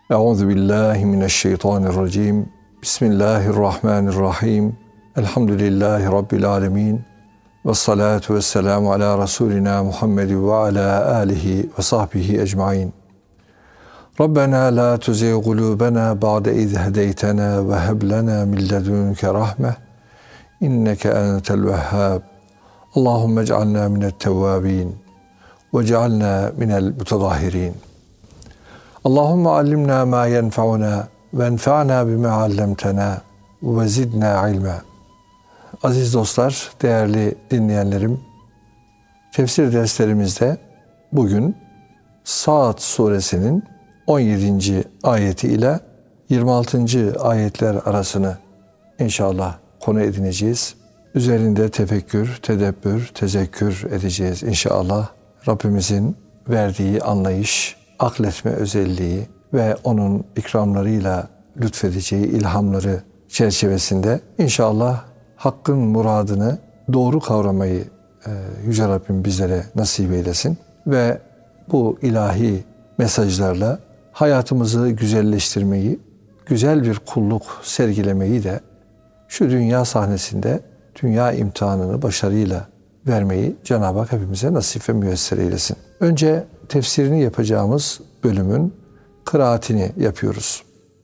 Euzu billahi mineşşeytanirracim. Bismillahirrahmanirrahim. Elhamdülillahi rabbil alamin. Ves salatu vesselamu ala rasulina Muhammed ve ala alihi ve sahbihi ecmaîn. Rabbena la tuzigh kulubena ba'de iz hedeytena ve heb lena min ledunke rahme. İnneke entel vehhab. Allahumme ec'alna mine't-tevvabin ve ec'alna minel mutetahhirin. Allahumme allimna ma yenfa'una ve enfa'na bima allamtana ve zidna ilma. Aziz dostlar, değerli dinleyenlerim, tefsir derslerimizde bugün Sa'd suresinin 17. ayeti ile 26. ayetler arasını inşallah konu edineceğiz. Üzerinde tefekkür, tedebbür, tezekkür edeceğiz inşallah. Rabbimizin verdiği anlayış, akletme özelliği ve onun ikramlarıyla lütfedeceği ilhamları çerçevesinde inşallah hakkın muradını doğru kavramayı Yüce Rabbim bizlere nasip eylesin ve bu ilahi mesajlarla hayatımızı güzelleştirmeyi, güzel bir kulluk sergilemeyi de şu dünya sahnesinde dünya imtihanını başarıyla vermeyi Cenab-ı Hak hepimize nasip ve müyesser eylesin. Önce tefsirini yapacağımız bölümün kıraatini yapıyoruz.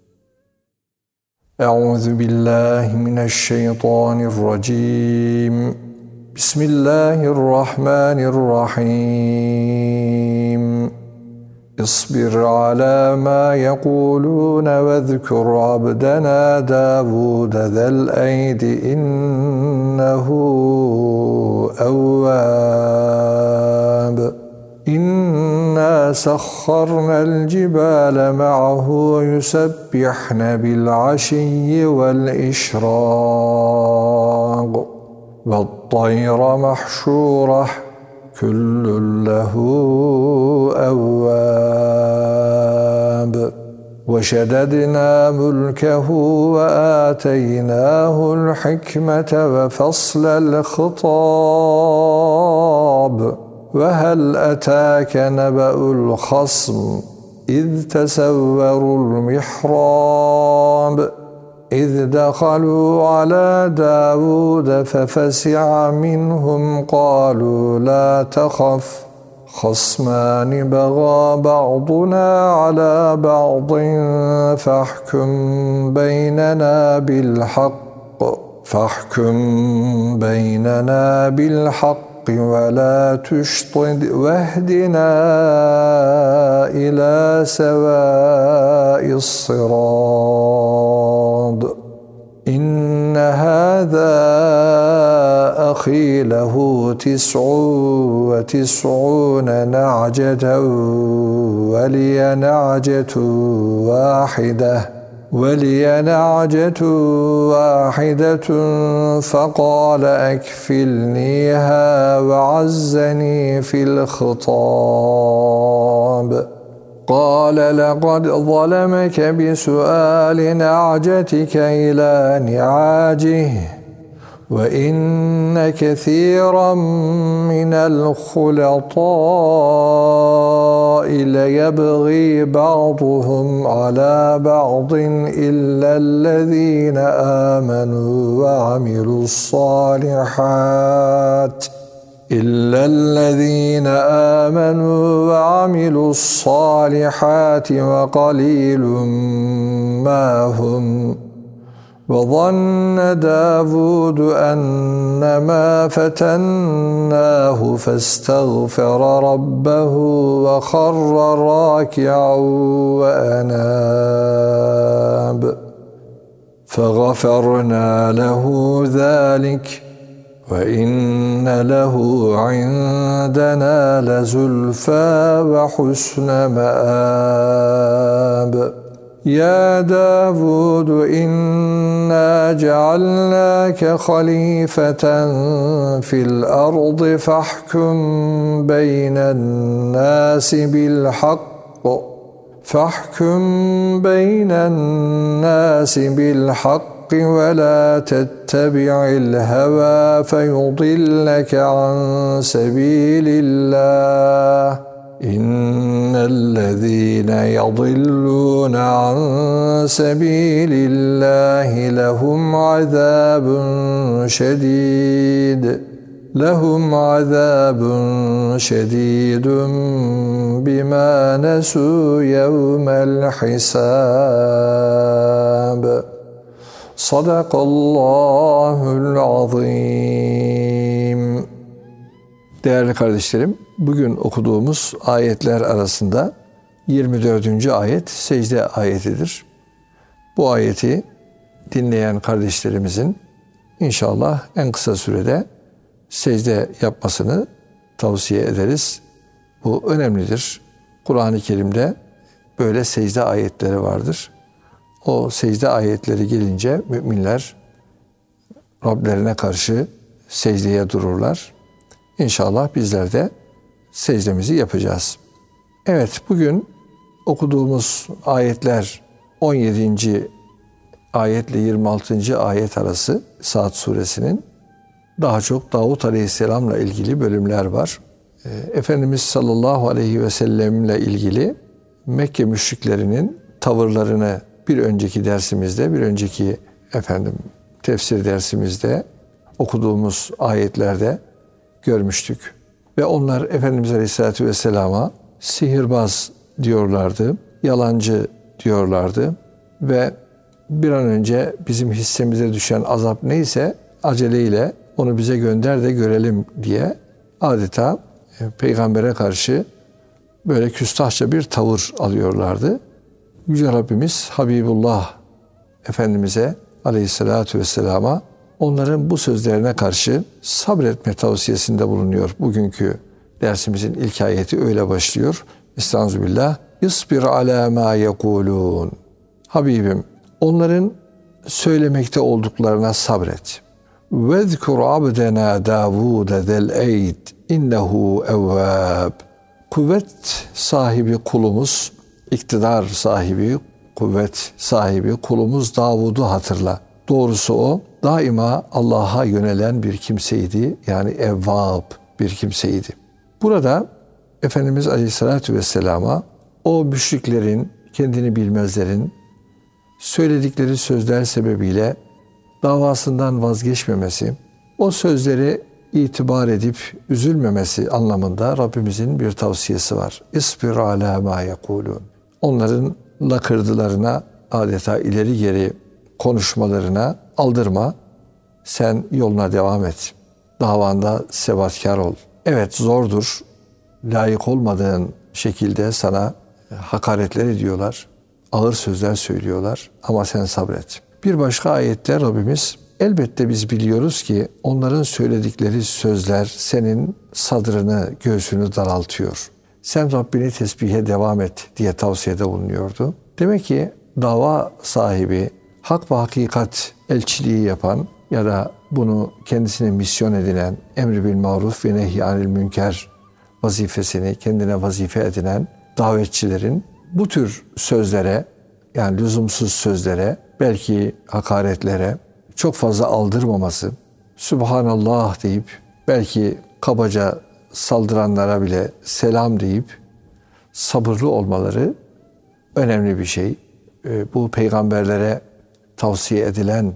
Euzu billahi mineşşeytanirracim. Bismillahirrahmanirrahim. İsbir ala ma yekulun ve zkur abdena Davud zel eydi innehu evvab. İnna sakharnal cibale ma'ahu yusabbihne bil aşiyyi vel işraq ve tayra mahşurah kullun lehu evvab. Ve şededna mulkehu ve ateynahu'l hikmete ve faslal khitab. وَهَلْ أَتَاكَ نَبَأُ الْخَصْمِ إِذْ تَسَوَّرُوا الْمِحْرَابَ إِذْ دَخَلُوا عَلَى دَاوُودَ فَفَزِعَ مِنْهُمْ قَالُوا لَا تَخَفْ خَصْمَانِ بَغَى بَعْضُنَا عَلَى بَعْضٍ فَاحْكُمْ بَيْنَنَا بِالْحَقِّ وَلَا تُشْطِدْ وَاهْدِنَا إِلَى سَوَاءِ الصِّرَاطِ إِنَّ هَذَا أَخِي لَهُ 99 نَعْجَةً وَلِيَ نَعْجَةٌ واحدة فقال أكفلنيها وعزني في الخطاب. قال لقد ظلمك بسؤال نعجتك إلى نعاجه وإن كثيرا من الخلطاء ليبغي بعضهم على بعض إلا الذين آمنوا وعملوا الصالحات وقليل ما هم. وظن داود أنما فتناه فاستغفر ربه وخر راكعا وأناب فغفرنا له ذلك وإن له عندنا لزلفى وحسن مآب. يا داود إنا جعلناك خليفة في الأرض فاحكم بين الناس بالحق ولا تتبع الهوى فيضلك عن سبيل الله İnnellezîne yadillûne an sebîlillâhi lehum azâbun şedîd. لهم عذاب شديد بما نسوا يوم الحساب صدق الله العظيم. Değerli kardeşlerim, bugün okuduğumuz ayetler arasında 24. ayet secde ayetidir. Bu ayeti dinleyen kardeşlerimizin inşallah en kısa sürede secde yapmasını tavsiye ederiz. Bu önemlidir. Kur'an-ı Kerim'de böyle secde ayetleri vardır. O secde ayetleri gelince müminler Rablerine karşı secdeye dururlar. İnşallah bizler de secdemizi yapacağız. Evet, bugün okuduğumuz ayetler 17. ayetle 26. ayet arası Sad suresinin daha çok Davut Aleyhisselam'la ilgili bölümler var. Efendimiz sallallahu aleyhi ve sellem'le ilgili Mekke müşriklerinin tavırlarını bir önceki dersimizde, bir önceki tefsir dersimizde okuduğumuz ayetlerde görmüştük. Ve onlar Efendimiz Aleyhisselatü Vesselam'a sihirbaz diyorlardı, yalancı diyorlardı ve bir an önce bizim hissemize düşen azap neyse aceleyle onu bize gönder de görelim diye adeta peygambere karşı böyle küstahça bir tavır alıyorlardı. Yüce Rabbimiz Habibullah Efendimiz'e Aleyhisselatü Vesselam'a onların bu sözlerine karşı sabretme tavsiyesinde bulunuyor. Bugünkü dersimizin ilk ayeti öyle başlıyor. Estağfirullah. İsbir ala ma yekulun. Habibim, onların söylemekte olduklarına sabret. وَذْكُرْ عَبْدَنَا دَاوُودَ ذَا الْاَيْدِ اِنَّهُ اَوَّابٍ. Kuvvet sahibi kulumuz, iktidar sahibi, kuvvet sahibi kulumuz Davud'u hatırla. Doğrusu o daima Allah'a yönelen bir kimseydi. Yani evvab bir kimseydi. Burada Efendimiz Aleyhisselatü Vesselam'a o müşriklerin, kendini bilmezlerin söyledikleri sözler sebebiyle davasından vazgeçmemesi, o sözleri itibar edip üzülmemesi anlamında Rabbimizin bir tavsiyesi var. İsbir ala ma yekulun. Onların lakırdılarına, adeta ileri geri konuşmalarına aldırma. Sen yoluna devam et. Davanda sebatkar ol. Evet, zordur. Layık olmadığın şekilde sana hakaretler ediyorlar. Ağır sözler söylüyorlar ama sen sabret. Bir başka ayette Rabbimiz elbette biz biliyoruz ki onların söyledikleri sözler senin sadrını, göğsünü daraltıyor. Sen Rabbini tesbihe devam et diye tavsiyede bulunuyordu. Demek ki dava sahibi, hak ve hakikat elçiliği yapan ya da bunu kendisine misyon edinen, emri bil maruf ve nehy anil münker vazifesini kendine vazife edinen davetçilerin bu tür sözlere, yani lüzumsuz sözlere, belki hakaretlere çok fazla aldırmaması, Subhanallah deyip belki kabaca saldıranlara bile selam deyip sabırlı olmaları önemli bir şey. Bu peygamberlere tavsiye edilen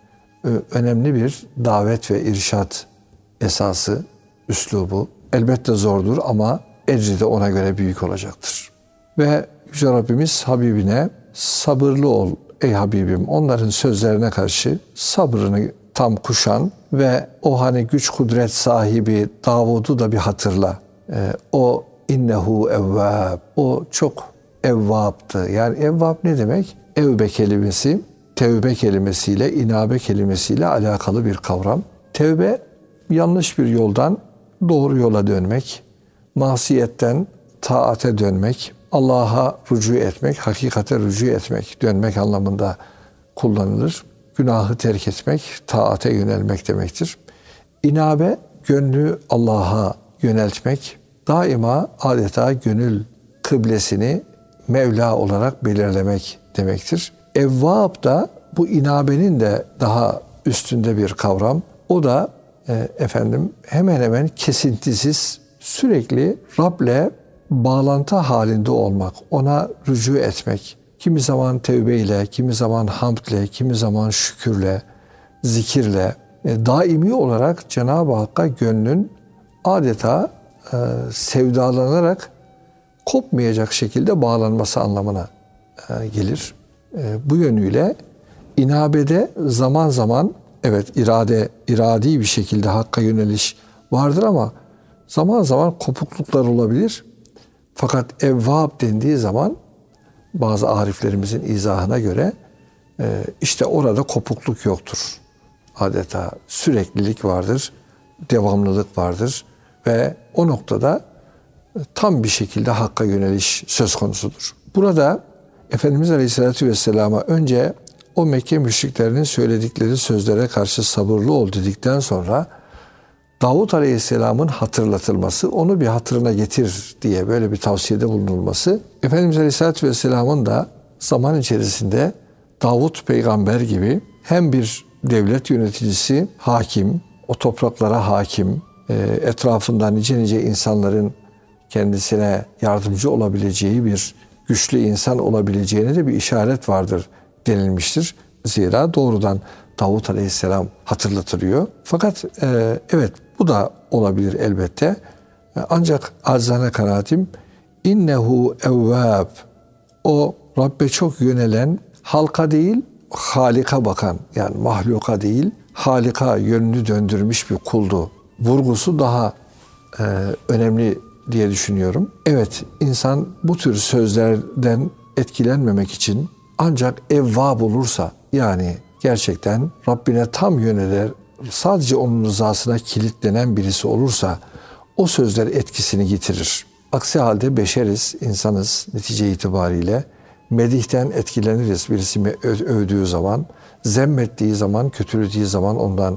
önemli bir davet ve irşat esası, üslubu. Elbette zordur ama ecri de ona göre büyük olacaktır. Ve Yüce Rabbimiz Habibine sabırlı ol ey Habibim, onların sözlerine karşı sabrını tam kuşan ve o hani güç kudret sahibi Davud'u da bir hatırla. O innehu evvab. O çok evvaptı. Yani evvab ne demek? Evbe kelimesi, tevbe kelimesiyle, inabe kelimesiyle alakalı bir kavram. Tevbe, yanlış bir yoldan doğru yola dönmek, masiyetten taate dönmek, Allah'a rücu etmek, hakikate rücu etmek, dönmek anlamında kullanılır. Günahı terk etmek, taate yönelmek demektir. İnabe, gönlü Allah'a yöneltmek, daima adeta gönül kıblesini Mevla olarak belirlemek demektir. Evvab da bu inabenin de daha üstünde bir kavram. O da hemen hemen kesintisiz sürekli Rab'le bağlantı halinde olmak, ona rücu etmek, kimi zaman tevbeyle, kimi zaman hamdle, kimi zaman şükürle, zikirle, daimi olarak Cenab-ı Hakk'a gönlün adeta sevdalanarak kopmayacak şekilde bağlanması anlamına gelir. Bu yönüyle inabede zaman zaman evet iradi bir şekilde Hakk'a yöneliş vardır ama zaman zaman kopukluklar olabilir. Fakat evvab dendiği zaman bazı ariflerimizin izahına göre işte orada kopukluk yoktur. Adeta süreklilik vardır, devamlılık vardır ve o noktada tam bir şekilde Hakk'a yöneliş söz konusudur. Burada Efendimiz Aleyhisselatü Vesselam'a önce o Mekke müşriklerinin söyledikleri sözlere karşı sabırlı ol dedikten sonra Davut Aleyhisselam'ın hatırlatılması, onu bir hatırına getir diye böyle bir tavsiyede bulunulması, Efendimiz Aleyhisselatü Vesselam'ın da zaman içerisinde Davut peygamber gibi hem bir devlet yöneticisi, hakim, o topraklara hakim, etrafında nice insanların kendisine yardımcı olabileceği bir güçlü insan olabileceğine de bir işaret vardır denilmiştir. Zira doğrudan Davut Aleyhisselam hatırlatılıyor. Fakat evet bu da olabilir elbette. Ancak acizane kanaatim innehu evvab, o Rabbe çok yönelen, halka değil Halik'a bakan, yani mahluka değil Halik'a yönünü döndürmüş bir kuldu. Vurgusu daha önemli diye düşünüyorum. Evet, insan bu tür sözlerden etkilenmemek için ancak evvab olursa, yani gerçekten Rabbine tam yöneler, sadece onun rızasına kilitlenen birisi olursa o sözler etkisini yitirir. Aksi halde beşeriz, insanız netice itibariyle. Medihten etkileniriz birisi övdüğü zaman, zemmettiği zaman, kötülediği zaman ondan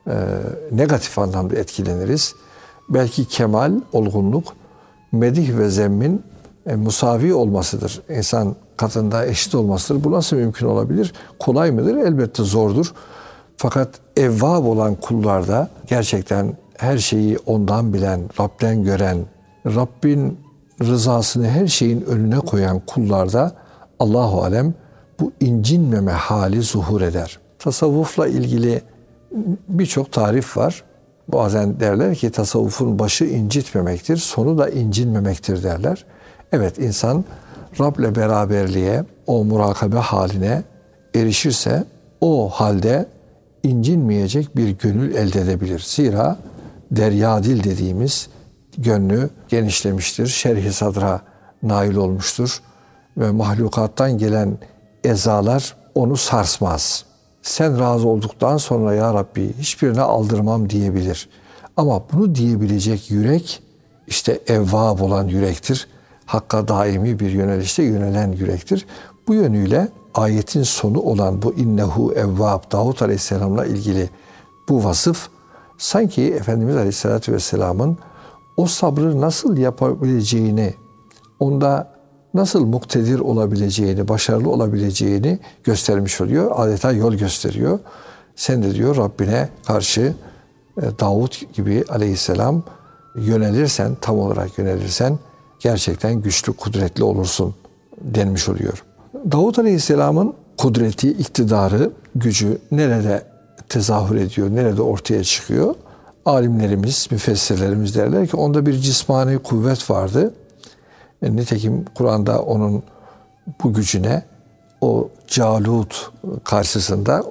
negatif anlamda etkileniriz. Belki kemal, olgunluk, medih ve zemmin musavi olmasıdır. İnsan katında eşit olmasıdır. Bu nasıl mümkün olabilir? Kolay mıdır? Elbette zordur. Fakat evvab olan kullarda gerçekten her şeyi ondan bilen, Rab'den gören, Rabbin rızasını her şeyin önüne koyan kullarda Allahu alem bu incinmeme hali zuhur eder. Tasavvufla ilgili birçok tarif var. Bazen derler ki tasavvufun başı incitmemektir, sonu da incinmemektir derler. Evet, insan Rab'le beraberliğe, o murakabe haline erişirse o halde incinmeyecek bir gönül elde edebilir. Zira deryadil dediğimiz gönlü genişlemiştir, şerh-i sadra nail olmuştur ve mahlukattan gelen ezalar onu sarsmaz. Sen razı olduktan sonra ya Rabbi hiçbirine aldırmam diyebilir. Ama bunu diyebilecek yürek işte evvab olan yürektir. Hakka daimi bir yönelişte yönelen yürektir. Bu yönüyle ayetin sonu olan bu innehu evvab, Davut Aleyhisselam'la ilgili bu vasıf sanki Efendimiz Aleyhisselatü Vesselam'ın o sabrı nasıl yapabileceğini, onda nasıl muktedir olabileceğini, başarılı olabileceğini göstermiş oluyor. Adeta yol gösteriyor. Sen de diyor Rabbine karşı Davut gibi aleyhisselam yönelirsen, tam olarak yönelirsen gerçekten güçlü, kudretli olursun denmiş oluyor. Davut aleyhisselamın kudreti, iktidarı, gücü nerede tezahür ediyor, nerede ortaya çıkıyor? Alimlerimiz, müfessirlerimiz derler ki onda bir cismani kuvvet vardı. Nitekim Kur'an'da onun bu gücüne o Calut karşısında,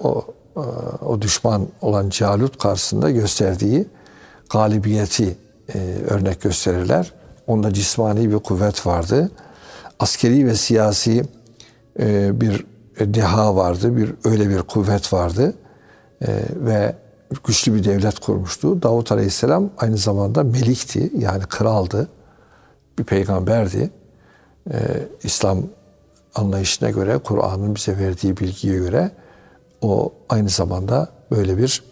o düşman olan Calut karşısında gösterdiği galibiyeti örnek gösterirler. Onda cismani bir kuvvet vardı. Askeri ve siyasi bir deha vardı, öyle bir kuvvet vardı ve güçlü bir devlet kurmuştu. Davut Aleyhisselam aynı zamanda melikti, yani kraldı, bir peygamberdi. İslam anlayışına göre, Kur'an'ın bize verdiği bilgiye göre o aynı zamanda böyle bir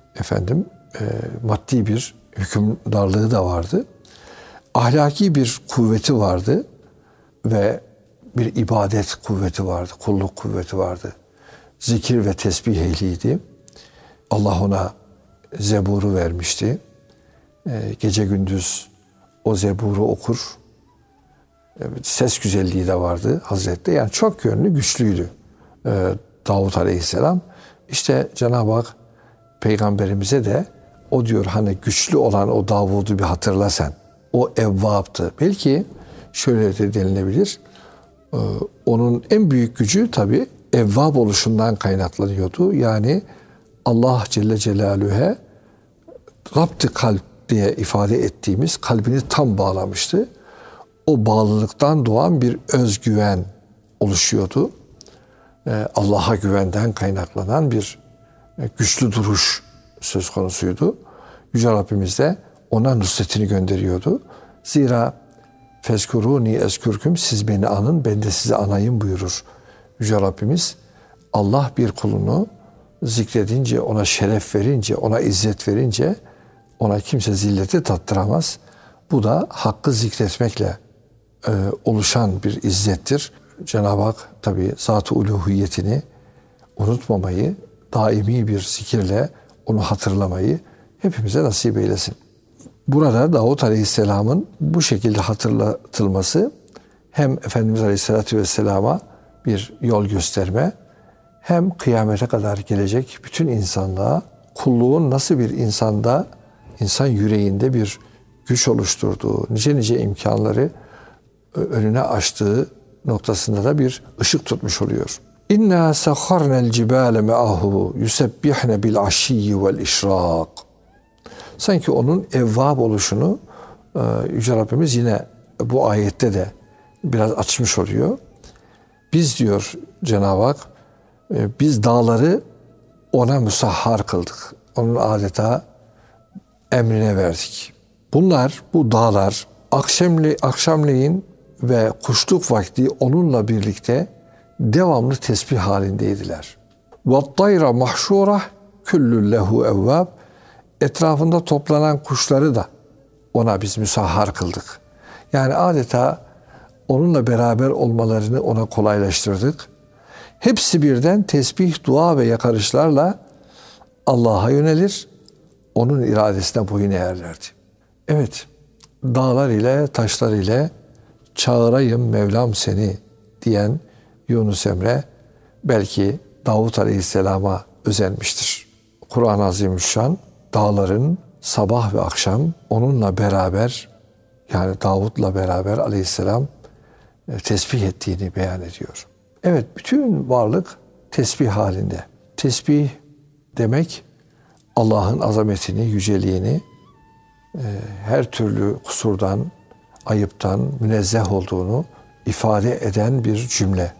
maddi bir hükümdarlığı da vardı. Ahlaki bir kuvveti vardı ve bir ibadet kuvveti vardı, kulluk kuvveti vardı. Zikir ve tesbih ehliydi. Allah ona Zebur'u vermişti. Gece gündüz o Zebur'u okur ses güzelliği de vardı Hazretleri. Yani çok yönlü, güçlüydü Davut Aleyhisselam. İşte Cenab-ı Hak Peygamberimize de o diyor hani güçlü olan o Davud'u bir hatırla sen. O evvaptı. Belki şöyle de denilebilir. Onun en büyük gücü tabii evvab oluşundan kaynaklanıyordu. Yani Allah Celle Celaluhu'ya Rabb-i kalp diye ifade ettiğimiz kalbini tam bağlamıştı. O bağlılıktan doğan bir özgüven oluşuyordu. Allah'a güvenden kaynaklanan bir güçlü duruş söz konusuydu. Yüce Rabbimiz de ona nusretini gönderiyordu. Zira fezkuruni ezkürküm, siz beni anın, ben de sizi anayım buyurur Yüce Rabbimiz. Allah bir kulunu zikredince, ona şeref verince, ona izzet verince ona kimse zilleti tattıramaz. Bu da hakkı zikretmekle oluşan bir izzettir. Cenab-ı Hak tabi zat-ı uluhiyetini unutmamayı, daimi bir zikirle onu hatırlamayı hepimize nasip eylesin. Burada Davut Aleyhisselam'ın bu şekilde hatırlatılması hem Efendimiz Aleyhisselatü Vesselam'a bir yol gösterme, hem kıyamete kadar gelecek bütün insanlığa kulluğun nasıl bir insan yüreğinde bir güç oluşturduğu, nice imkanları önüne açtığı noktasında da bir ışık tutmuş oluyor. İnna sahharna'l cibale ma'ahu yusebbihne bil aşiyyi vel işrak. Sanki onun evvab oluşunu Yüce Rabbimiz yine bu ayette de biraz açmış oluyor. Biz diyor Cenab-ı Hak, biz dağları ona müsahhar kıldık. Onun adeta emrine verdik. Bu dağlar akşamleyin ve kuşluk vakti onunla birlikte devamlı tesbih halindeydiler. وَالطَّيْرَ مَحْشُورَةً كُلُّ لَهُ اَوَّابٍ. Etrafında toplanan kuşları da ona biz müsahhar kıldık. Yani adeta onunla beraber olmalarını ona kolaylaştırdık. Hepsi birden tesbih, dua ve yakarışlarla Allah'a yönelir, onun iradesine boyun eğerlerdi. Evet, dağlar ile taşlar ile çağırayım Mevlam seni diyen Yunus Emre belki Davut Aleyhisselam'a özenmiştir. Kur'an-ı Azimüşşan dağların sabah ve akşam onunla beraber, yani Davut'la beraber Aleyhisselam tesbih ettiğini beyan ediyor. Evet, bütün varlık tesbih halinde. Tesbih demek Allah'ın azametini, yüceliğini, her türlü kusurdan, ayıptan münezzeh olduğunu ifade eden bir cümle.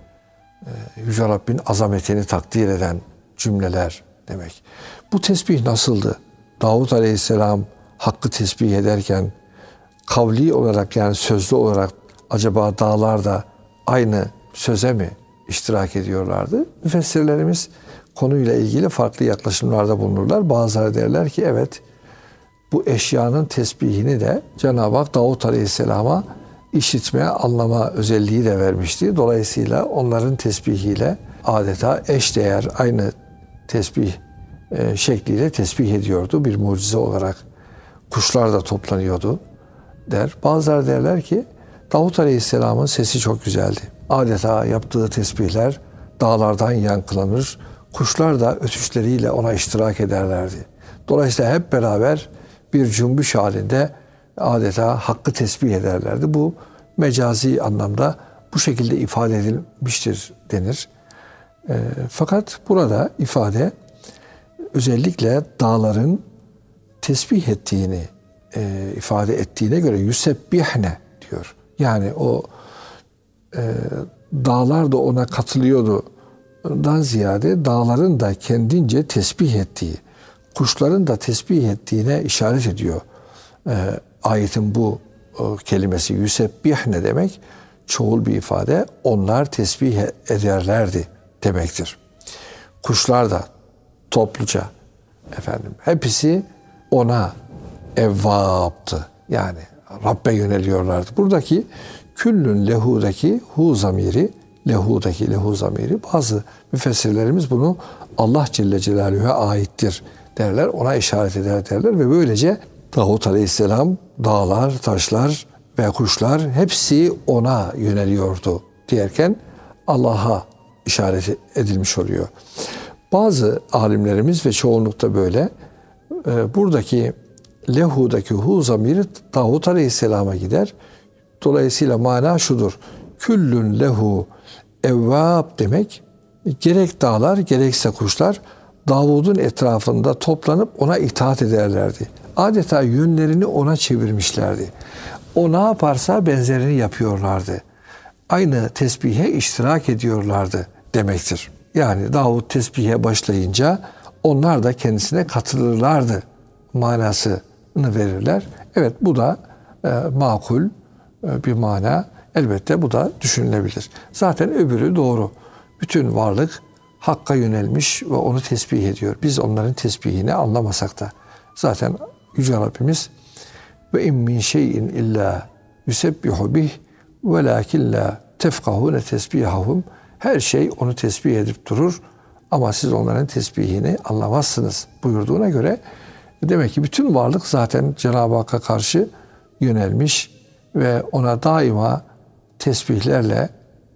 Yüce Rabbin azametini takdir eden cümleler demek. Bu tesbih nasıldı? Davut Aleyhisselam hakkı tesbih ederken kavli olarak, yani sözlü olarak acaba dağlar da aynı söze mi iştirak ediyorlardı? Müfessirlerimiz konuyla ilgili farklı yaklaşımlarda bulunurlar. Bazıları derler ki evet, bu eşyanın tesbihini de Cenab-ı Hak Davut Aleyhisselam'a işitme, anlama özelliği de vermişti. Dolayısıyla onların tesbihiyle adeta eşdeğer, aynı tesbih şekliyle tesbih ediyordu. Bir mucize olarak kuşlar da toplanıyordu der. Bazıları derler ki Davut Aleyhisselam'ın sesi çok güzeldi. Adeta yaptığı tesbihler dağlardan yankılanır. Kuşlar da ötüşleriyle ona iştirak ederlerdi. Dolayısıyla hep beraber bir cümbüş halinde adeta hakkı tesbih ederlerdi. Bu mecazi anlamda bu şekilde ifade edilmiştir denir. Fakat burada ifade özellikle dağların tesbih ettiğini ifade ettiğine göre yüsebbihne diyor. Yani o dağlar da ona katılıyordu. Dan ziyade dağların da kendince tesbih ettiği, kuşların da tesbih ettiğine işaret ediyor. Ayetin bu kelimesi yüsebbihne demek çoğul bir ifade. Onlar tesbih ederlerdi demektir. Kuşlar da topluca hepsi ona evvaptı. Yani Rabbe yöneliyorlardı. Buradaki küllün lehudaki hu zamiri, lehudaki lehu zamiri, bazı müfessirlerimiz bunu Allah Celle Celaluhu'ya aittir derler. Ona işaret eder derler ve böylece Davut Aleyhisselam dağlar, taşlar ve kuşlar hepsi ona yöneliyordu diyerken Allah'a işaret edilmiş oluyor. Bazı alimlerimiz ve çoğunlukta böyle buradaki lehudaki hu zamiri Davut Aleyhisselam'a gider. Dolayısıyla mana şudur. Küllün lehu evvab demek gerek dağlar gerekse kuşlar Davud'un etrafında toplanıp ona itaat ederlerdi. Adeta yönlerini ona çevirmişlerdi. O ne yaparsa benzerini yapıyorlardı. Aynı tesbihe iştirak ediyorlardı demektir. Yani Davud tesbihe başlayınca onlar da kendisine katılırlardı manasını verirler. Evet bu da makul bir mana. Elbette bu da düşünülebilir. Zaten öbürü doğru. Bütün varlık Hakk'a yönelmiş ve onu tesbih ediyor. Biz onların tesbihini anlamasak da. Zaten Yüce Rabbimiz ve in min şeyin illa yusebbihu bih velakin la tefkahune tesbihahum. Her şey onu tesbih edip durur ama siz onların tesbihini anlamazsınız buyurduğuna göre demek ki bütün varlık zaten Cenab-ı Hakk'a karşı yönelmiş ve ona daima tesbihlerle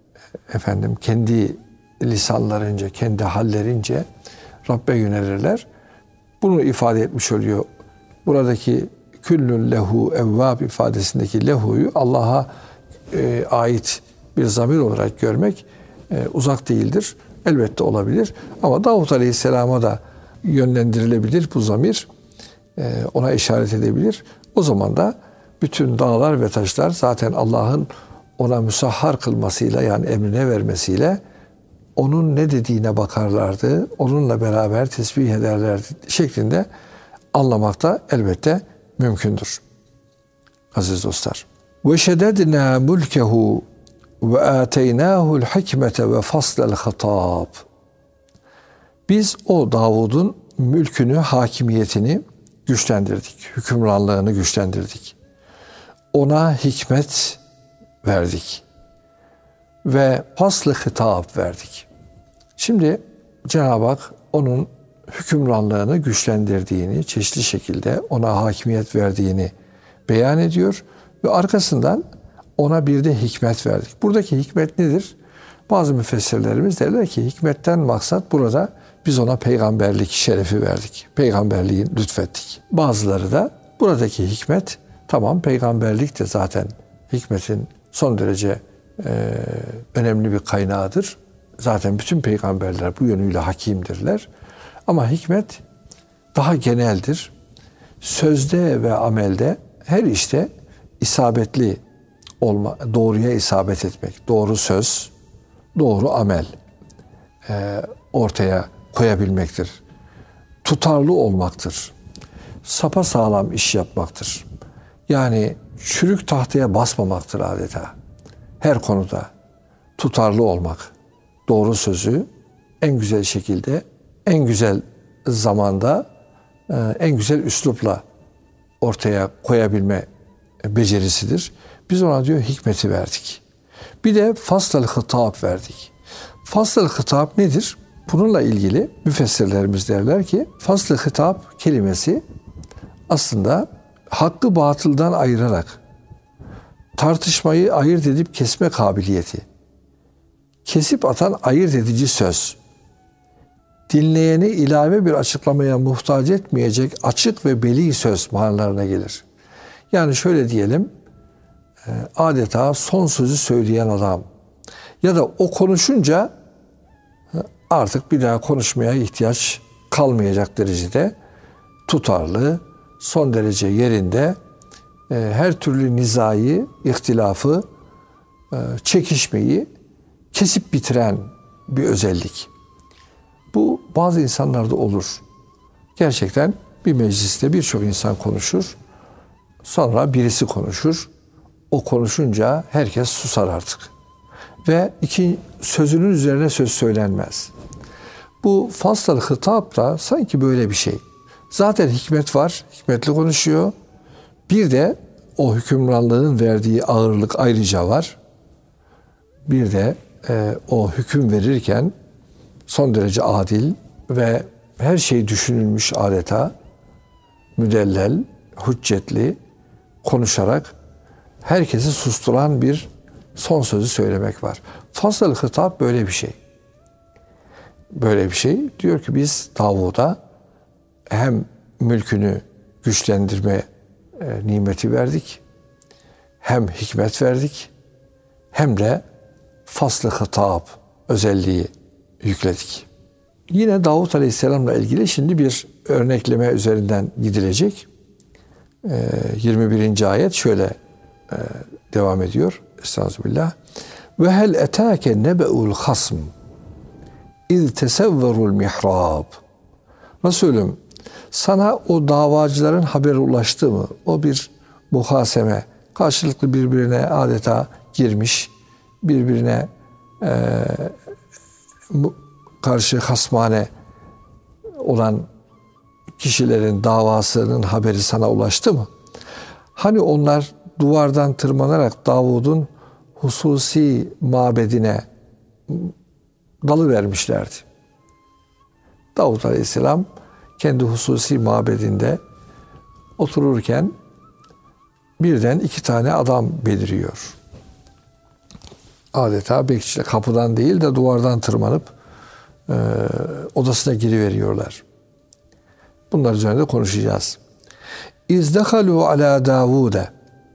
kendi lisanlarınca, kendi hallerince Rabbe yönelirler. Bunu ifade etmiş oluyor. Buradaki küllün lehu evvab ifadesindeki lehu'yu Allah'a ait bir zamir olarak görmek uzak değildir. Elbette olabilir. Ama Davut Aleyhisselam'a da yönlendirilebilir bu zamir. Ona işaret edebilir. O zaman da bütün dağlar ve taşlar zaten Allah'ın ona müsahhar kılmasıyla yani emrine vermesiyle onun ne dediğine bakarlardı. Onunla beraber tesbih ederlerdi şeklinde anlamakta elbette mümkündür. Aziz dostlar. Ve şededna mulkehu ve ateynahu'l hikmete ve faslel hatab. Biz o Davud'un mülkünü, hakimiyetini güçlendirdik. Hükümranlığını güçlendirdik. Ona hikmet verdik. Ve fasl-ı hitap verdik. Şimdi Cenab-ı Hak onun hükümranlığını güçlendirdiğini, çeşitli şekilde ona hakimiyet verdiğini beyan ediyor ve arkasından ona bir de hikmet verdik. Buradaki hikmet nedir? Bazı müfessirlerimiz derler ki hikmetten maksat burada biz ona peygamberlik şerefi verdik. Peygamberliği lütfettik. Bazıları da buradaki hikmet tamam peygamberlik de zaten hikmetin son derece önemli bir kaynağıdır. Zaten bütün peygamberler bu yönüyle hakimdirler. Ama hikmet daha geneldir. Sözde ve amelde her işte isabetli olma, doğruya isabet etmek, doğru söz, doğru amel ortaya koyabilmektir. Tutarlı olmaktır. Sapasağlam iş yapmaktır. Yani çürük tahtaya basmamaktır adeta. Her konuda tutarlı olmak, doğru sözü en güzel şekilde, en güzel zamanda, en güzel üslupla ortaya koyabilme becerisidir. Biz ona diyor hikmeti verdik. Bir de fasl-ı hitap verdik. Fasl-ı hitap nedir? Bununla ilgili müfessirlerimiz derler ki fasl-ı hitap kelimesi aslında hakkı batıldan ayırarak tartışmayı ayırt edip kesme kabiliyeti, kesip atan ayırt edici söz, dinleyeni ilave bir açıklamaya muhtaç etmeyecek açık ve beli söz manalarına gelir. Yani şöyle diyelim, adeta son sözü söyleyen adam ya da o konuşunca artık bir daha konuşmaya ihtiyaç kalmayacak derecede tutarlı, son derece yerinde, her türlü nizayı, ihtilafı, çekişmeyi kesip bitiren bir özellik. Bu bazı insanlarda olur. Gerçekten bir mecliste birçok insan konuşur. Sonra birisi konuşur. O konuşunca herkes susar artık. Ve iki sözünün üzerine söz söylenmez. Bu fasl-ı hitap da sanki böyle bir şey. Zaten hikmet var, hikmetli konuşuyor. Bir de o hükümranlığın verdiği ağırlık ayrıca var. Bir de o hüküm verirken son derece adil ve her şey düşünülmüş adeta müdellel, hüccetli konuşarak herkesi susturan bir son sözü söylemek var. Fasıl hitap böyle bir şey. Böyle bir şey. Diyor ki biz Davud'a hem mülkünü güçlendirme nimeti verdik, hem hikmet verdik, hem de fasıl hitap özelliği yükledik. Yine Davud Aleyhisselam'la ilgili şimdi bir örnekleme üzerinden gidilecek. 21. ayet şöyle devam ediyor. Estağfirullah. Ve hel etâke nebe'ul hasm iz tesevverul mihrab. Resulüm, sana o davacıların haberi ulaştı mı? O bir muhaseme, karşılıklı birbirine adeta girmiş, birbirine karşı hasmane olan kişilerin davasının haberi sana ulaştı mı? Hani onlar duvardan tırmanarak Davud'un hususi mabedine dalıvermişlerdi. Davud Aleyhisselam kendi hususi mabedinde otururken birden 2 tane adam beliriyor. Adeta bekçiler kapıdan değil de duvardan tırmanıp odasına giriveriyorlar. Bunlar üzerinde konuşacağız. İzdekalu ala Davude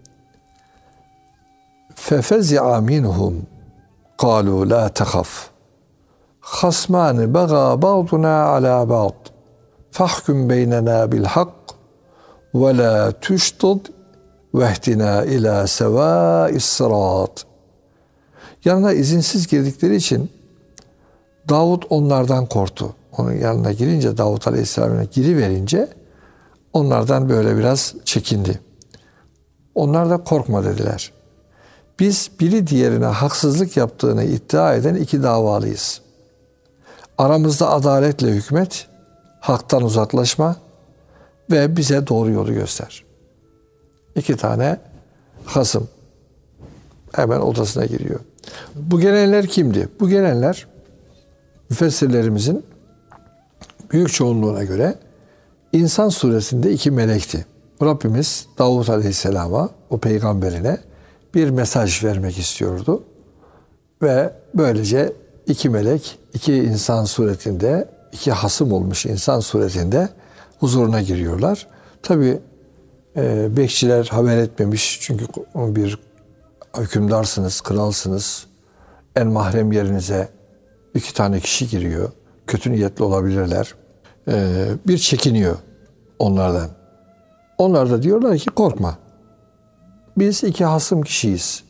fefezi'a minhum kalu la tehaf hasmani baga ba'duna ala ba'd fahkum beynena bil hak ve la tuştud vehdina ila sevâ'is sırat. Yanına izinsiz girdikleri için Davud onlardan korktu. Onun yanına girince, Davud Aleyhisselam'a giriverince onlardan böyle biraz çekindi. Onlar da korkma dediler. Biz biri diğerine haksızlık yaptığını iddia eden 2 davalıyız. Aramızda adaletle hükmet, haktan uzaklaşma ve bize doğru yolu göster. 2 tane hasım hemen odasına giriyor. Bu gelenler kimdi? Bu gelenler müfessirlerimizin büyük çoğunluğuna göre İnsan suresinde 2 melekti. Rabbimiz Davud Aleyhisselam'a, o peygamberine bir mesaj vermek istiyordu. Ve böylece 2 melek, 2 insan suretinde, 2 hasım olmuş insan suretinde huzuruna giriyorlar. Tabi bekçiler haber etmemiş. Çünkü bir hükümdarsınız, kralsınız. En mahrem yerinize 2 tane kişi giriyor. Kötü niyetli olabilirler. Bir çekiniyor onlardan. Onlar da diyorlar ki korkma. Biz 2 hasım kişiyiz.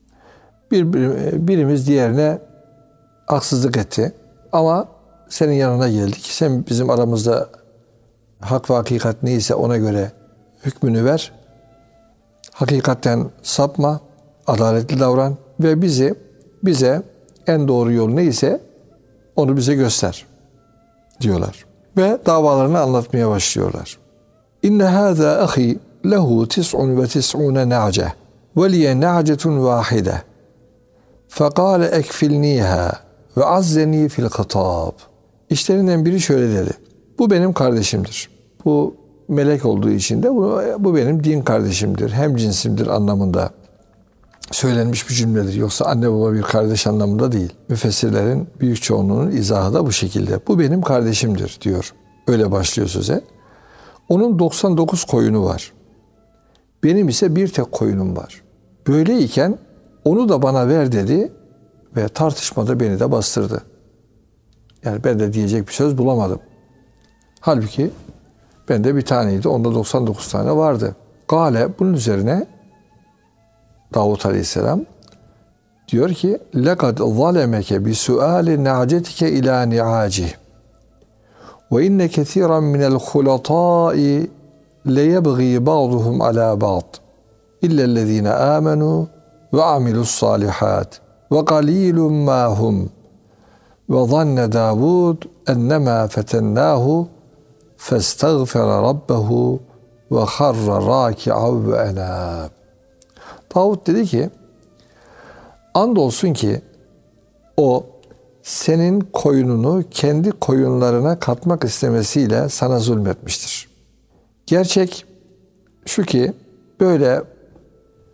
Birimiz diğerine haksızlık etti. Ama senin yanına geldik. Sen bizim aramızda hak ve hakikat neyse ona göre hükmünü ver. Hakikatten sapma, adaletli davran ve bize en doğru yol neyse onu bize göster diyorlar. Ve davalarını anlatmaya başlıyorlar. İnne hâzâ ahi lehu 99 na'ce ve liye na'cetun vâhide fekâle ekfilnîhâ ve azzeni fil kıtab. İşlerinden biri şöyle dedi. Bu benim kardeşimdir. Bu melek olduğu için de bu benim din kardeşimdir. Hem cinsimdir anlamında söylenmiş bir cümledir. Yoksa anne baba bir kardeş anlamında değil. Müfessirlerin büyük çoğunluğunun izahı da bu şekilde. Bu benim kardeşimdir diyor. Öyle başlıyor söze. Onun 99 koyunu var. Benim ise bir tek koyunum var. Böyleyken onu da bana ver dedi ve tartışmada beni de bastırdı. Yani ben de diyecek bir söz bulamadım. Halbuki bende bir taneydi. Onda 99 tane vardı. Gale bunun üzerine Davud Aleyhisselam diyor ki لَقَدْ ظَلَمَكَ بِسُؤَالِ نَعْجَتِكَ اِلَى نِعَاجِهِ وَاِنَّ كَثِيرًا مِنَ الْخُلَطَاءِ لَيَبْغِي بَعْضُهُمْ عَلَى بَعْضٍ اِلَّا الَّذ۪ينَ آمَنُوا وَعَمِلُوا الصَّالِحَاتِ وَقَلِيلٌ مَا هُمْ وَظَنَّ دَاوُودُ اَنَّمَا فَتَنَّاهُ فَاسْتَغْفَرَ رَبَّهُ وَخَرَّ رَاكِعًا وَأَنَابَ. Davud dedi ki, andolsun ki o senin koyununu kendi koyunlarına katmak istemesiyle sana zulmetmiştir. Gerçek şu ki böyle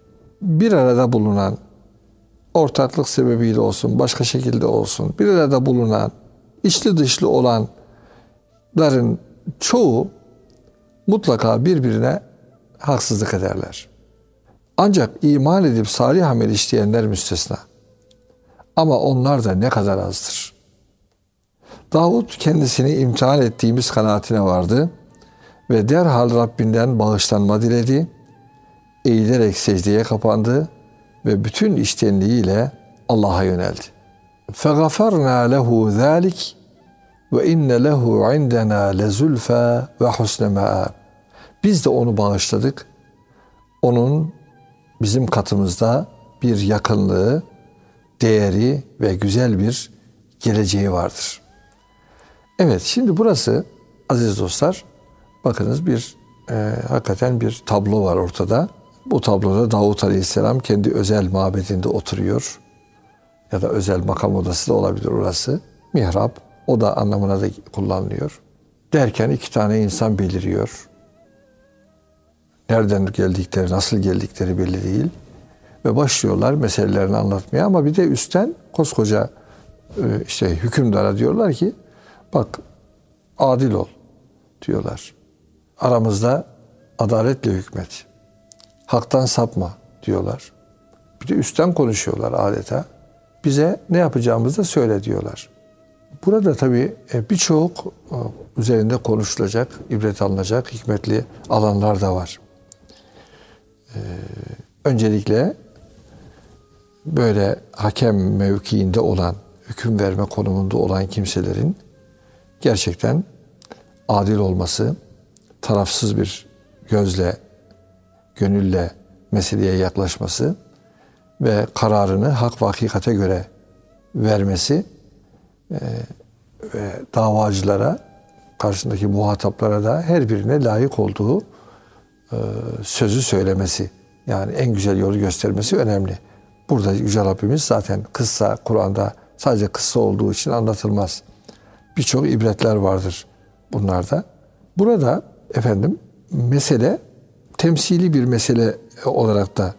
bir arada bulunan, ortaklık sebebiyle olsun, başka şekilde olsun, bir arada bulunan, içli dışlı olanların çoğu mutlaka birbirine haksızlık ederler. Ancak iman edip salih amel işleyenler müstesna. Ama onlar da ne kadar azdır. Davud kendisini imtihan ettiğimiz kanaatine vardı ve derhal Rabbinden bağışlanma diledi, eğilerek secdeye kapandı ve bütün içtenliğiyle Allah'a yöneldi. فَغَفَرْنَا لَهُ ذَٰلِكِ وَاِنَّ لَهُ عِنْدَنَا لَزُلْفَى وَحُسْنَ مَآبٍ. Biz de onu bağışladık. Onun bizim katımızda bir yakınlığı, değeri ve güzel bir geleceği vardır. Evet, şimdi burası aziz dostlar, bakınız hakikaten bir tablo var ortada. Bu tabloda Davud Aleyhisselam kendi özel mabedinde oturuyor. Ya da özel makam odası da olabilir orası. Mihrap, o da anlamına da kullanılıyor. Derken iki tane insan beliriyor. Nereden geldikleri, nasıl geldikleri belli değil. Ve başlıyorlar meselelerini anlatmaya ama bir de üstten koskoca hükümdara diyorlar ki bak adil ol diyorlar. Aramızda adaletle hükmet. Haktan sapma diyorlar. Bir de üstten konuşuyorlar adeta. Bize ne yapacağımızı da söyle diyorlar. Burada tabii birçok üzerinde konuşulacak, ibret alınacak hikmetli alanlar da var. Öncelikle böyle hakem mevkiinde olan, hüküm verme konumunda olan kimselerin gerçekten adil olması, tarafsız bir gözle, gönülle meseleye yaklaşması ve kararını hak ve hakikate göre vermesi ve davacılara, karşısındaki muhataplara da her birine layık olduğu sözü söylemesi, yani en güzel yolu göstermesi önemli. Burada Yüce Rabbimiz zaten kıssa, Kur'an'da sadece kıssa olduğu için anlatılmaz. Birçok ibretler vardır bunlarda. Burada mesele temsili bir mesele olarak da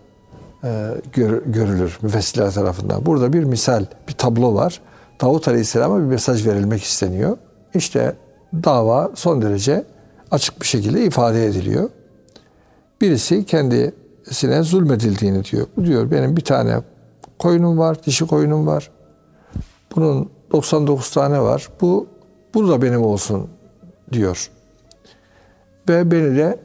görülür müfessirler tarafından. Burada bir misal, bir tablo var. Davud Aleyhisselam'a bir mesaj verilmek isteniyor. İşte dava son derece açık bir şekilde ifade ediliyor. Birisi kendisine zulmedildiğini diyor. Bu diyor benim bir tane koyunum var, dişi koyunum var. Bunun 99 tane var. Bu da benim olsun diyor. Ve beni de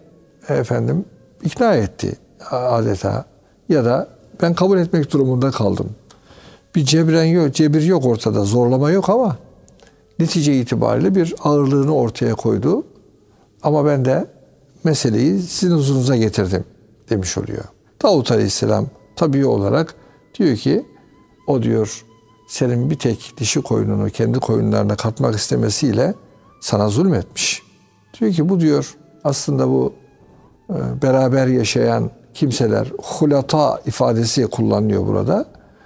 ikna etti adeta. Ya da ben kabul etmek durumunda kaldım. Bir cebir yok ortada, zorlama yok ama netice itibariyle bir ağırlığını ortaya koydu. Ama ben de meseleyi sizin huzurunuza getirdim demiş oluyor. Davud Aleyhisselam tabii olarak diyor ki o diyor senin bir tek dişi koyununu kendi koyunlarına katmak istemesiyle sana zulmetmiş. Diyor ki bu diyor aslında bu beraber yaşayan kimseler hulata ifadesi kullanılıyor burada.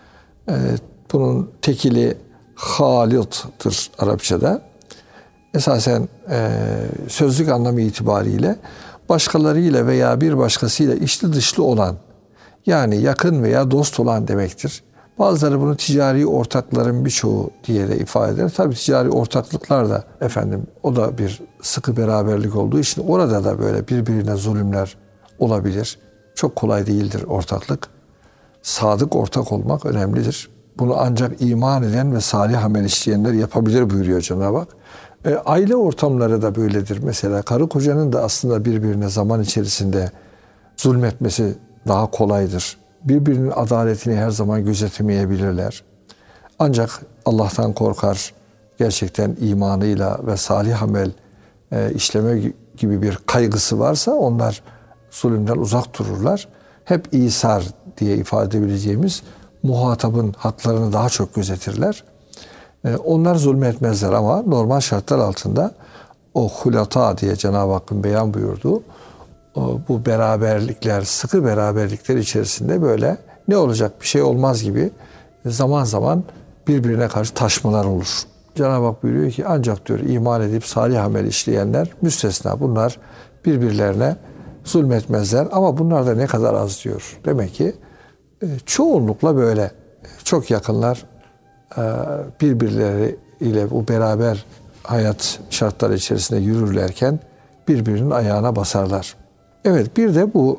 Bunun tekili halit'tir Arapçada. Esasen sözlük anlamı itibariyle başkalarıyla veya bir başkasıyla içli dışlı olan, yani yakın veya dost olan demektir. Bazıları bunu ticari ortakların birçoğu diye de ifade eder. Tabii ticari ortaklıklar da o da bir sıkı beraberlik olduğu için orada da böyle birbirine zulümler olabilir. Çok kolay değildir ortaklık. Sadık ortak olmak önemlidir. Bunu ancak iman eden ve salih amel işleyenler yapabilir buyuruyor Cenab-ı Hak. Aile ortamları da böyledir. Mesela karı kocanın da aslında birbirine zaman içerisinde zulmetmesi daha kolaydır. Birbirinin adaletini her zaman gözetemeyebilirler. Ancak Allah'tan korkar, gerçekten imanıyla ve salih amel işleme gibi bir kaygısı varsa onlar zulümden uzak dururlar. Hep İsar diye ifade edebileceğimiz muhatabın haklarını daha çok gözetirler. Onlar zulmetmezler ama normal şartlar altında o hulata diye Cenab-ı Hakk'ın beyan buyurduğu bu beraberlikler, sıkı beraberlikler içerisinde böyle ne olacak bir şey olmaz gibi zaman zaman birbirine karşı taşmalar olur. Cenab-ı Hak buyuruyor ki ancak diyor iman edip salih amel işleyenler müstesna. Bunlar birbirlerine zulmetmezler ama bunlar da ne kadar az diyor. Demek ki çoğunlukla böyle çok yakınlar birbirleriyle bu beraber hayat şartları içerisinde yürürlerken birbirinin ayağına basarlar. Evet, bir de bu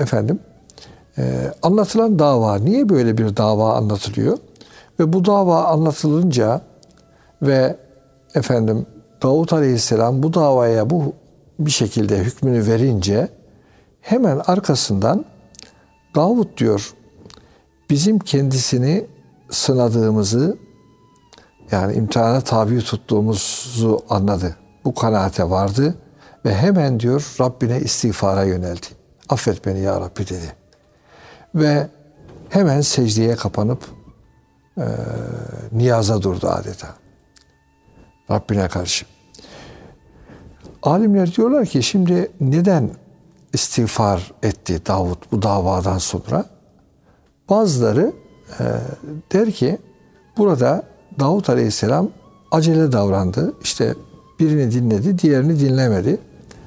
anlatılan dava, niye böyle bir dava anlatılıyor? Ve bu dava anlatılınca ve Davut Aleyhisselam bu davaya bu bir şekilde hükmünü verince hemen arkasından Davut diyor, bizim kendisini sınadığımızı, yani imtihana tabi tuttuğumuzu anladı. Bu kanaate vardı ve hemen diyor Rabbine istiğfara yöneldi. Affet beni ya Rabbi dedi. Ve hemen secdeye kapanıp niyaza durdu adeta. Rabbine karşı. Alimler diyorlar ki şimdi neden istiğfar etti Davut bu davadan sonra? Bazıları der ki burada Davut Aleyhisselam acele davrandı. İşte birini dinledi, diğerini dinlemedi.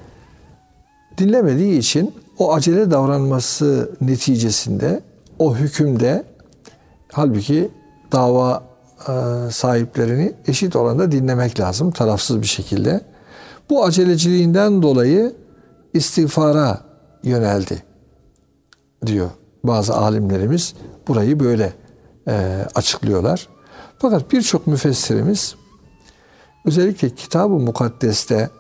Dinlemediği için o acele davranması neticesinde o hükümde halbuki dava sahiplerini eşit oranda dinlemek lazım tarafsız bir şekilde. Bu aceleciliğinden dolayı istiğfara yöneldi diyor bazı alimlerimiz. Burayı böyle açıklıyorlar. Fakat birçok müfessirimiz özellikle Kitab-ı Mukaddes'te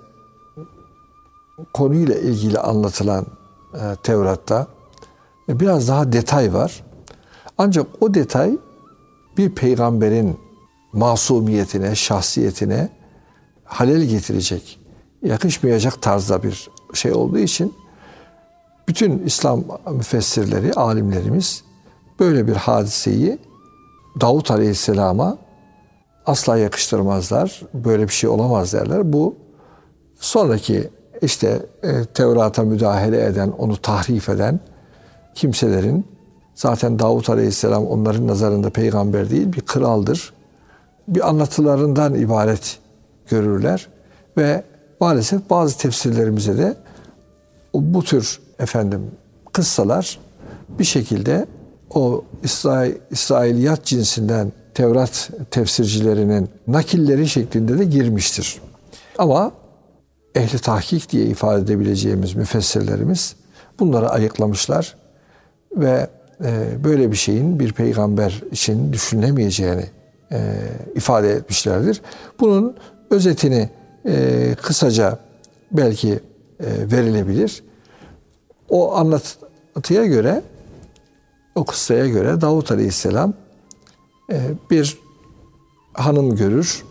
konuyla ilgili anlatılan Tevrat'ta biraz daha detay var. Ancak o detay bir peygamberin masumiyetine, şahsiyetine halel getirecek, yakışmayacak tarzda bir şey olduğu için bütün İslam müfessirleri, alimlerimiz böyle bir hadiseyi Davut Aleyhisselam'a asla yakıştırmazlar. Böyle bir şey olamaz derler. Bu sonraki Tevrat'a müdahale eden, onu tahrif eden kimselerin, zaten Davut Aleyhisselam onların nazarında peygamber değil, bir kraldır. Bir anlatılarından ibaret görürler ve maalesef bazı tefsirlerimize de bu tür kıssalar bir şekilde o İsrailiyat cinsinden Tevrat tefsircilerinin nakilleri şeklinde de girmiştir. Ama ehli tahkik diye ifade edebileceğimiz müfessirlerimiz bunları ayıklamışlar ve böyle bir şeyin bir peygamber için düşünülemeyeceğini ifade etmişlerdir. Bunun özetini kısaca belki verilebilir. O anlatıya göre, o kıssaya göre Davut Aleyhisselam bir hanım görür.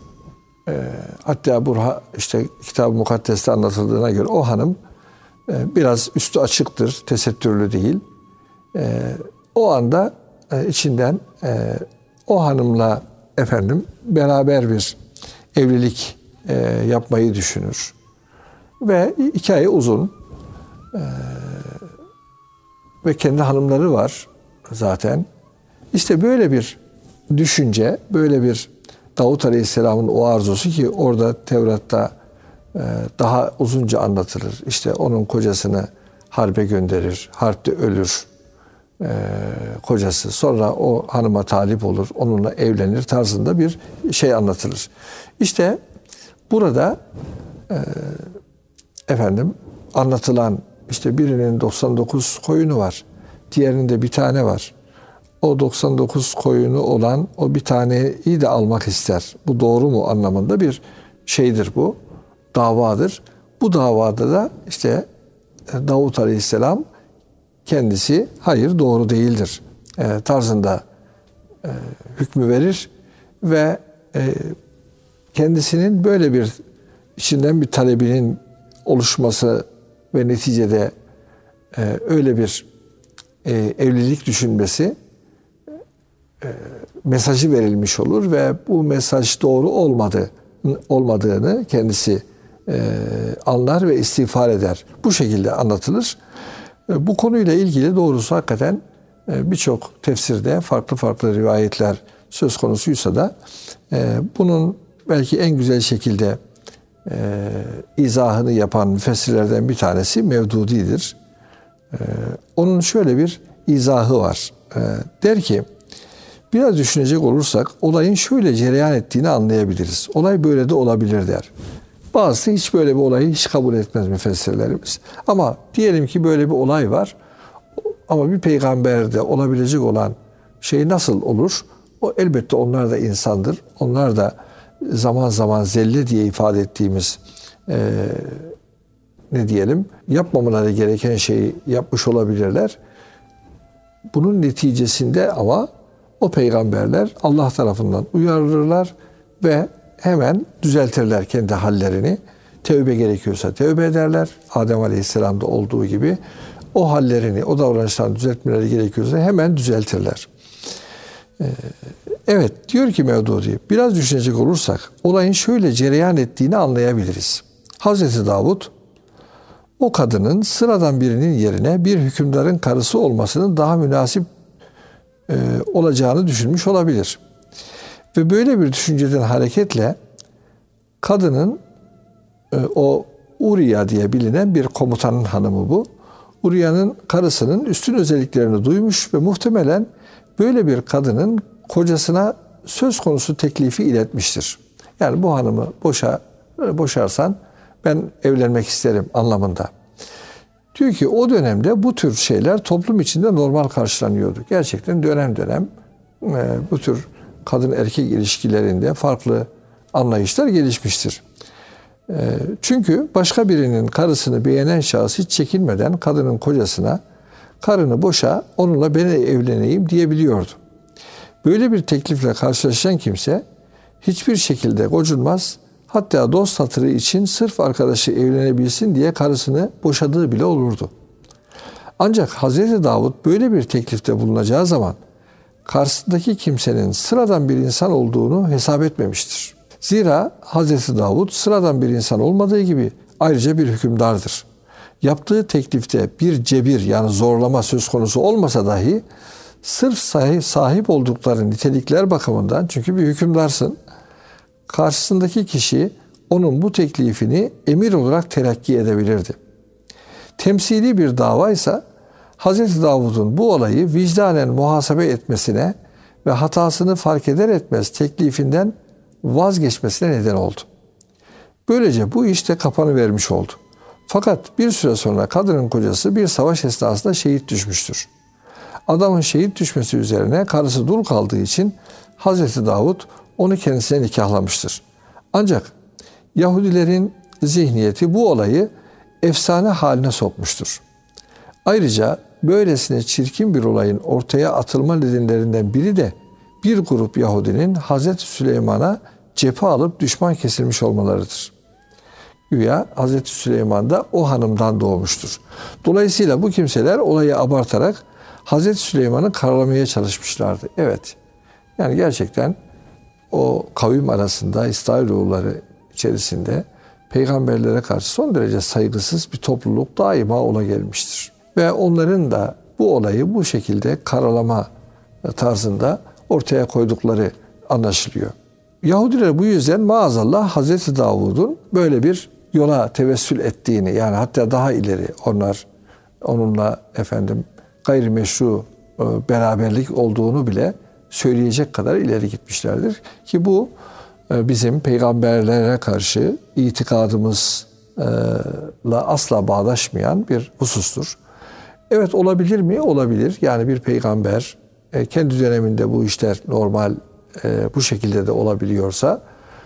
Hatta bu Kitab-ı Mukaddes'te anlatıldığına göre o hanım biraz üstü açıktır, tesettürlü değil. O anda içinden o hanımla beraber bir evlilik yapmayı düşünür. Ve hikaye uzun. Ve kendi hanımları var zaten. İşte böyle bir düşünce, böyle bir Davut Aleyhisselam'ın o arzusu ki orada Tevrat'ta daha uzunca anlatılır. İşte onun kocasını harbe gönderir, harpte ölür kocası. Sonra o hanıma talip olur, onunla evlenir tarzında bir şey anlatılır. İşte burada anlatılan birinin 99 koyunu var, diğerinin de bir tane var. O 99 koyunu olan o bir taneyi de almak ister. Bu doğru mu anlamında bir şeydir bu. Davadır. Bu davada da Davut Aleyhisselam kendisi hayır doğru değildir tarzında hükmü verir ve kendisinin böyle bir içinden bir talebinin oluşması ve neticede öyle bir evlilik düşünmesi mesajı verilmiş olur ve bu mesaj doğru olmadığını kendisi anlar ve istiğfar eder. Bu şekilde anlatılır. Bu konuyla ilgili doğrusu hakikaten birçok tefsirde farklı rivayetler söz konusuysa da bunun belki en güzel şekilde izahını yapan müfessirlerden bir tanesi Mevdudi'dir. Onun şöyle bir izahı var. Der ki, biraz düşünecek olursak olayın şöyle cereyan ettiğini anlayabiliriz. Olay böyle de olabilir der. Bazısı hiç böyle bir olayı hiç kabul etmez müfessirlerimiz. Ama diyelim ki böyle bir olay var. Ama bir peygamberde olabilecek olan şey nasıl olur? O elbette onlar da insandır. Onlar da zaman zaman zelle diye ifade ettiğimiz ne diyelim yapmamaları gereken şeyi yapmış olabilirler. Bunun neticesinde ama o peygamberler Allah tarafından uyarılırlar ve hemen düzeltirler kendi hallerini. Tevbe gerekiyorsa tevbe ederler. Adem Aleyhisselam'da olduğu gibi o hallerini, o davranışlarını düzeltmeleri gerekiyorsa hemen düzeltirler. Evet, diyor ki Mevdudi, biraz düşünecek olursak olayın şöyle cereyan ettiğini anlayabiliriz. Hazreti Davud o kadının sıradan birinin yerine bir hükümdarın karısı olmasının daha münasip olacağını düşünmüş olabilir. Ve böyle bir düşünceden hareketle kadının o Uriya diye bilinen bir komutanın hanımı bu. Uriya'nın karısının üstün özelliklerini duymuş ve muhtemelen böyle bir kadının kocasına söz konusu teklifi iletmiştir. Yani bu hanımı boşarsan ben evlenmek isterim anlamında. Diyor ki o dönemde bu tür şeyler toplum içinde normal karşılanıyordu. Gerçekten dönem dönem bu tür kadın erkek ilişkilerinde farklı anlayışlar gelişmiştir. Çünkü başka birinin karısını beğenen şahıs hiç çekinmeden kadının kocasına karını boşa onunla ben evleneyim diyebiliyordu. Böyle bir teklifle karşılaşan kimse hiçbir şekilde gocunmaz, hatta dost hatırı için sırf arkadaşı evlenebilsin diye karısını boşadığı bile olurdu. Ancak Hazreti Davud böyle bir teklifte bulunacağı zaman karşısındaki kimsenin sıradan bir insan olduğunu hesap etmemiştir. Zira Hazreti Davud sıradan bir insan olmadığı gibi ayrıca bir hükümdardır. Yaptığı teklifte bir cebir yani zorlama söz konusu olmasa dahi sırf sahip oldukları nitelikler bakımından, çünkü bir hükümdarsın, karşısındaki kişi onun bu teklifini emir olarak telakki edebilirdi. Temsili bir davaysa Hazreti Davud'un bu olayı vicdanen muhasebe etmesine ve hatasını fark eder etmez teklifinden vazgeçmesine neden oldu. Böylece bu iş de kapanıvermiş oldu. Fakat bir süre sonra kadının kocası bir savaş esnasında şehit düşmüştür. Adamın şehit düşmesi üzerine karısı dul kaldığı için Hazreti Davud onu kendisine nikahlamıştır. Ancak Yahudilerin zihniyeti bu olayı efsane haline sokmuştur. Ayrıca böylesine çirkin bir olayın ortaya atılma nedenlerinden biri de bir grup Yahudinin Hazreti Süleyman'a cephe alıp düşman kesilmiş olmalarıdır. Güya Hazreti Süleyman da o hanımdan doğmuştur. Dolayısıyla bu kimseler olayı abartarak Hazreti Süleyman'ı karalamaya çalışmışlardı. Evet, yani gerçekten o kavim arasında İsrailoğulları içerisinde peygamberlere karşı son derece saygısız bir topluluk daima ola gelmiştir. Ve onların da bu olayı bu şekilde karalama tarzında ortaya koydukları anlaşılıyor. Yahudiler bu yüzden maazallah Hazreti Davud'un böyle bir yola tevessül ettiğini, yani hatta daha ileri onlar onunla gayrimeşru beraberlik olduğunu bile söyleyecek kadar ileri gitmişlerdir. Ki bu bizim peygamberlere karşı itikadımızla asla bağdaşmayan bir husustur. Evet, olabilir mi? Olabilir. Yani bir peygamber kendi döneminde bu işler normal bu şekilde de olabiliyorsa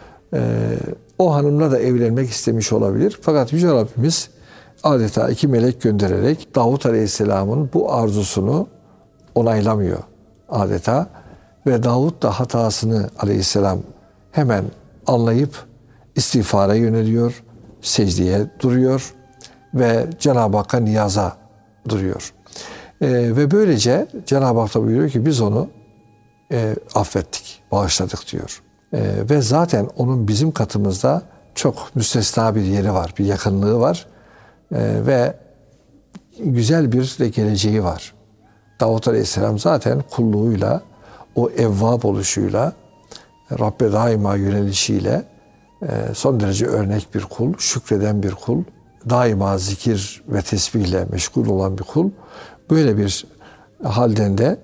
o hanımla da evlenmek istemiş olabilir. Fakat Yüce Rabbimiz adeta iki melek göndererek Davut Aleyhisselam'ın bu arzusunu onaylamıyor adeta. Ve Davut da hatasını Aleyhisselam hemen anlayıp istiğfara yöneliyor, secdeye duruyor ve Cenab-ı Hakk'a niyaza duruyor. Ve böylece Cenab-ı Hak da buyuruyor ki biz onu affettik, bağışladık diyor. Ve zaten onun bizim katımızda çok müstesna bir yeri var, bir yakınlığı var ve güzel bir de geleceği var. Davut Aleyhisselam zaten kulluğuyla, o evvab oluşuyla, Rabbe daima yönelişiyle son derece örnek bir kul, şükreden bir kul, daima zikir ve tesbihle meşgul olan bir kul. Böyle bir halden de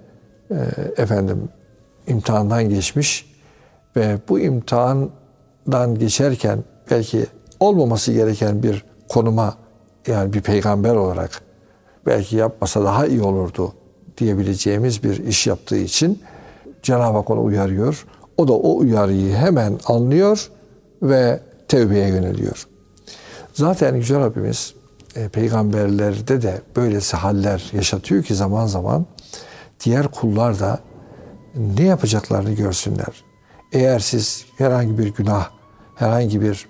imtihandan geçmiş ve bu imtihandan geçerken belki olmaması gereken bir konuma, yani bir peygamber olarak belki yapmasa daha iyi olurdu diyebileceğimiz bir iş yaptığı için Cenab-ı Hak onu uyarıyor. O da o uyarıyı hemen anlıyor ve tevbeye yöneliyor. Zaten Yüce Rabbimiz peygamberlerde de böylesi haller yaşatıyor ki zaman zaman diğer kullar da ne yapacaklarını görsünler. Eğer siz herhangi bir günah, herhangi bir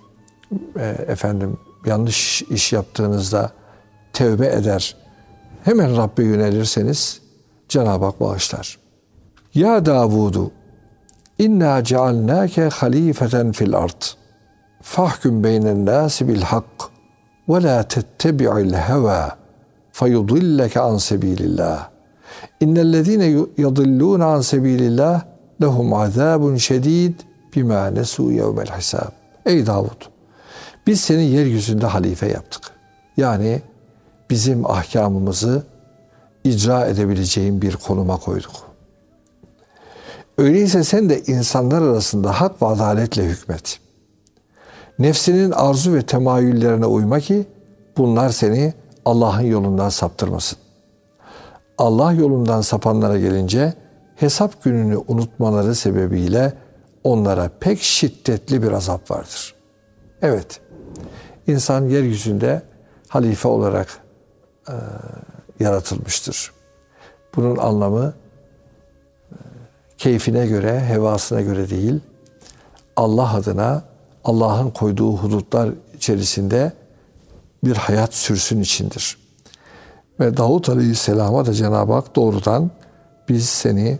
yanlış iş yaptığınızda tevbe eder, hemen Rabbe yönelirseniz Cenab-ı Hak bağışlar. Ya Davudu, inna cealnâke halifeten fil ard. Fahkum beynen nâsi bil hak ve la tettebi'il heva feyudilleke an sebilillah. İnnellezîne yadillûne an sebilillah lehum azâbun şedîd bimâ nesû yevmel hisâb. Ey Davud, biz seni yeryüzünde halife yaptık. Yani bizim ahkamımızı icra edebileceğin bir konuma koyduk. Öyleyse sen de insanlar arasında hak ve adaletle hükmet. Nefsinin arzu ve temayüllerine uyma ki bunlar seni Allah'ın yolundan saptırmasın. Allah yolundan sapanlara gelince hesap gününü unutmaları sebebiyle onlara pek şiddetli bir azap vardır. Evet, insan yeryüzünde halife olarak yaratılmıştır. Bunun anlamı keyfine göre, hevasına göre değil, Allah adına Allah'ın koyduğu hudutlar içerisinde bir hayat sürsün içindir. Ve Davut Aleyhisselam'a da Cenab-ı Hak doğrudan biz seni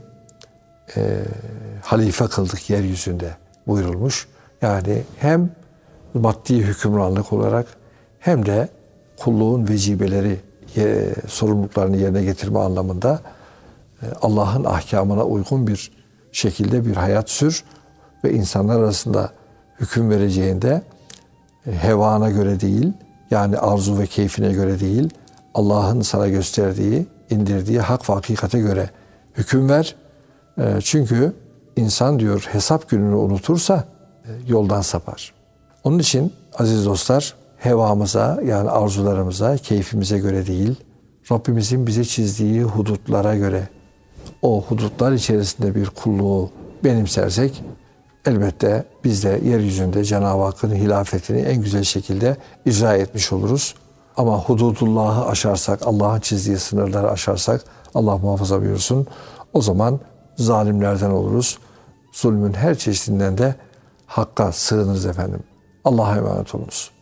halife kıldık yeryüzünde buyurulmuş. Yani hem maddi hükümranlık olarak hem de kulluğun vecibeleri, sorumluluklarını yerine getirme anlamında Allah'ın ahkamına uygun bir şekilde bir hayat sür ve insanlar arasında hüküm vereceğinde hevana göre değil, yani arzu ve keyfine göre değil, Allah'ın sana gösterdiği, indirdiği hak ve hakikate göre hüküm ver. Çünkü insan diyor hesap gününü unutursa yoldan sapar. Onun için aziz dostlar, hevamıza, yani arzularımıza, keyfimize göre değil, Rabbimizin bize çizdiği hudutlara göre, o hudutlar içerisinde bir kulluğu benimsersek, elbette biz de yeryüzünde Cenab-ı Hakk'ın hilafetini en güzel şekilde icra etmiş oluruz. Ama hududullah'ı aşarsak, Allah'ın çizdiği sınırları aşarsak, Allah muhafaza buyursun, o zaman zalimlerden oluruz. Zulmün her çeşidinden de Hakk'a sığınırız efendim. Allah'a emanet olunuz.